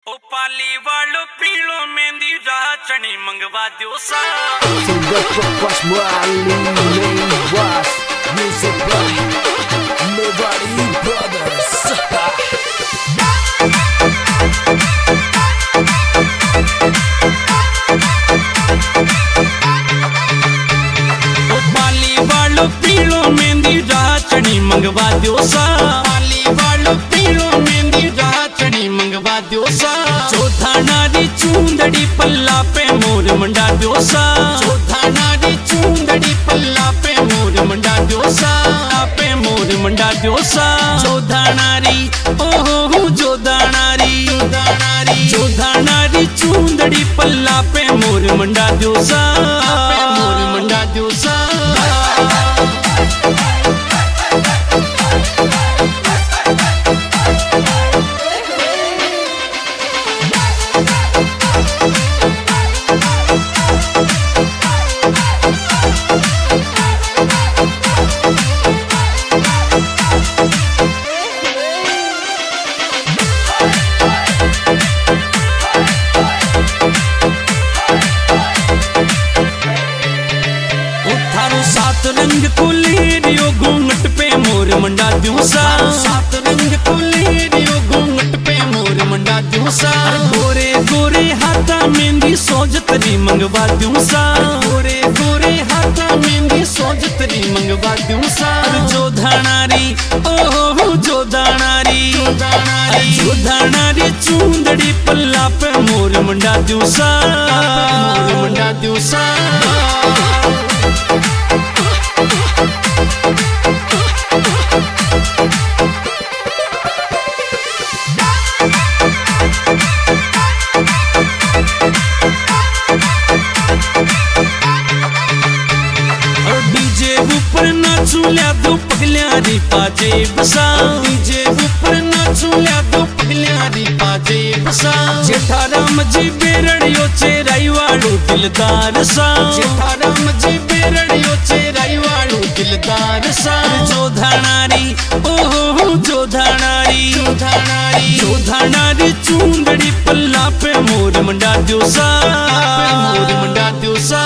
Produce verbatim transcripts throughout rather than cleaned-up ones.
ओ पाली वालो पीलो मेहंदी राचनी मंगवा दो सा Wash Wally, main wash, music by Nobody Brothers. ओ पाली वालो पीलो मेहंदी राचनी मंगवा दो सा पाली वालो पीलो मेहंदी राचनी मंगवा दो सा चौथा नारी चूंदड़ी पल्ला पे मोर मंडा दो सा चौथा नारी चूंदड़ी पल्ला पे मोर मंडा दो सा पे मोर मंडा दो सा चौथा नारी ओहो जोधा नारी जोधा नारी चूंदड़ी पल्ला पे मोर मंडा दो सा पे मोर मंडा दो सा सात रंग को ले रियो घूंघट पे मोर मंडा दूसा सात रंग को ले रियो घूंघट पे मोर मंडा दूसा गोरे गोरे हाथा मेहंदी सोजतरी मंगवा दूसा गोरे गोरे हाथा मेहंदी सोजतरी मंगवा दूसा जोधा नारी ओहो जोधा नारी जोधा नारी चूंदड़ी पल्ला पे मोर मंडा दूसा मोर मंडा दूसा नाचूल्या दो पगल्यारी पाजे बसा डीजे ऊपर नाचूल्या दो पगल्यारी पाजे बसा जेठाराम जी बेरड़ियो चेराई वाळू दिलदार सा जेठाराम जी बेरड़ियो चेराई वाळू दिलदार सा जोधा नारी ओहो जोधा नारी जोधा नारी जोधा नारी चूंदड़ी पल्ला पे मोर मंडा दो सा पे मोर मंडा दो सा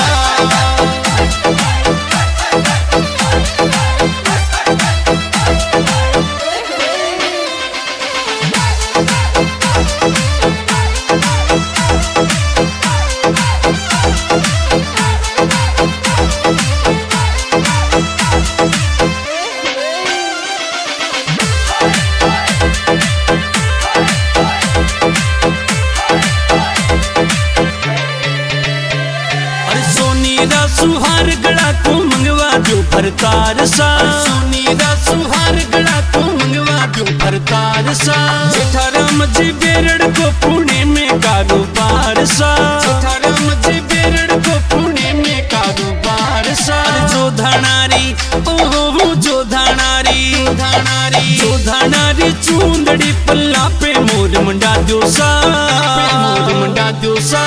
सुहार गड़ा को मंगवा दो भरतार सा सोनी दा सुहार गड़ा को मंगवा दो भरतार सा जेठाराम जी बेरड़ को पुणे में कारोबार सा जेठाराम जी बेरड़ को पुणे में कारोबार सा जोधा नारी ओहो जोधा नारी जोधा नारी जोधा नारी चूंदड़ी पल्ला पे मोर मंडा दो सा पे मोर मंडा दो सा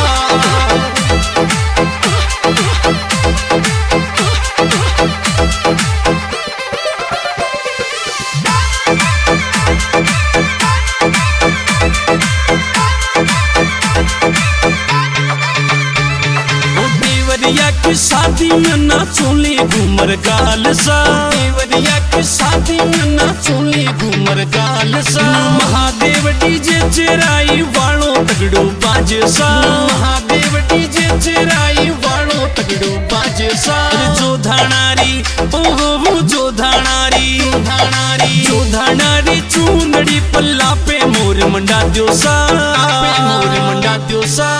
देवरिया की शादी में नाचूली घूमर गाल सा देवरिया की शादी में नाचूली घूमर गाल सा महादेव डीजे चेराई वालों तगड़ो बाजे सा महादेव डीजे चेराई वालों तगड़ो बाजे सा जोधा नारी ओहो जोधा नारी जोधा नारी जोधा नारी चूंदड़ी पल्ला पे मोर मंडा दो सा पे मोर मंडा दो सा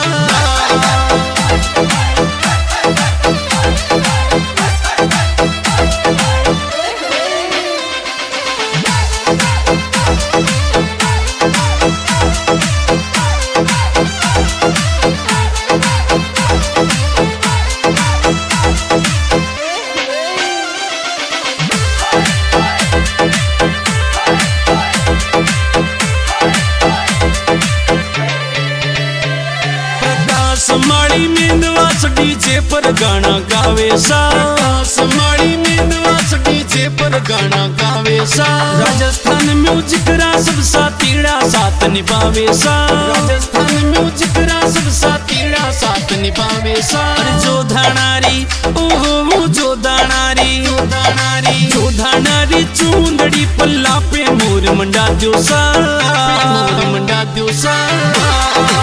समाड़ी मेंदवास डीजे पर गाना गावे सा समाड़ी मेंदवास डीजे पर गाना गावे निभावे सा। राजस्थान म्यूजिक रा सब साथीड़ा साथ निभावे सा। राजस्थान म्यूजिक रा सब साथीड़ा साथ निभावे सा। जो धानारी ओहो जो धानारी जो धानारी जो धानारी चूंदड़ी पल्ला पे मोर मंडा द्यो सा मोर मंडा द्यो सा।